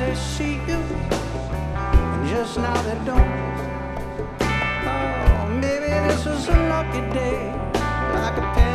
they see you, and just now they don't. Oh, maybe this was a lucky day, like a pen